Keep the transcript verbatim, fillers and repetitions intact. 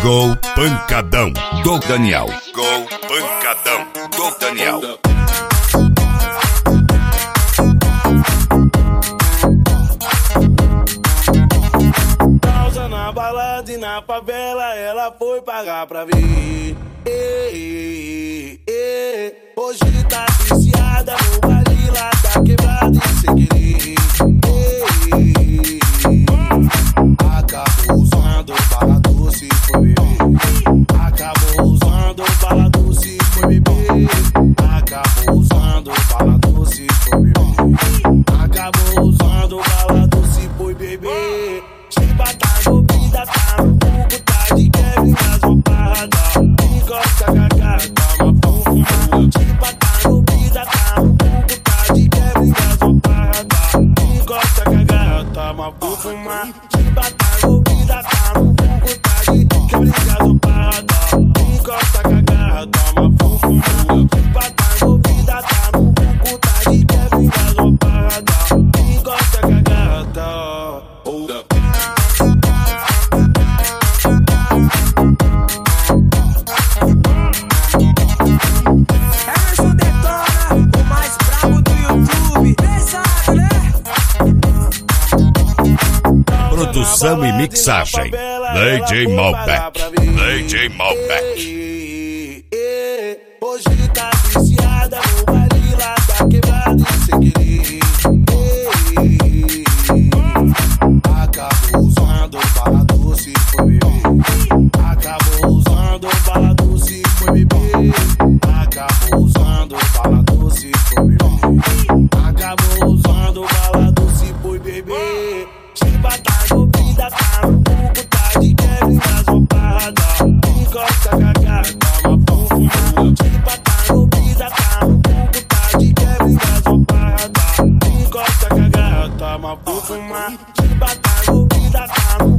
Gol Pancadão do Daniel. Gol Pancadão do Daniel. Pausa na balada e na favela, ela foi pagar pra ver. Ei, ei, ei. Hoje tá viciada no baile lá da quebrada e sem querer. Ei, ei, ei. Acabou usando bala doce e foi beber. Acabou usando bala doce e foi beber. Acabou usando bala doce e foi beber. Acabou usando bala doce e foi beber. Chiba tá no vida, tá no buco, tá de Kevin nas roupadas. Encosta cagada, toma fuma. Chiba tá no vida, tá no buco, tá de Kevin nas roupadas. Encosta cagada, toma fuma. Chiba tá no vida, tá no buco, tá de Kevin nas roupadas. Encosta cagada, toma fuma. Chiba tá no vida, tá no buco, tá de Kevin nas roupadas. Encosta cagada. Hold up. Produção e mixagem D J Malbec. D J Malbec. Hoje tá viciada no baile lá da quebrada e sem querer. Acabou usando bala doce e foi beber. Acabou usando bala doce e foi beber. Acabou usando bala doce e foi beber. Acabou usando bala doce e foi beber. Chiba tá no vida, tá no buco, tá de Kevin nas roupadas. Encosta cagada, toma fuma. Chiba tá no vida, tá no buco, tá de Kevin nas roupadas. Encosta cagada, toma fuma. Chiba tá no vida, tá no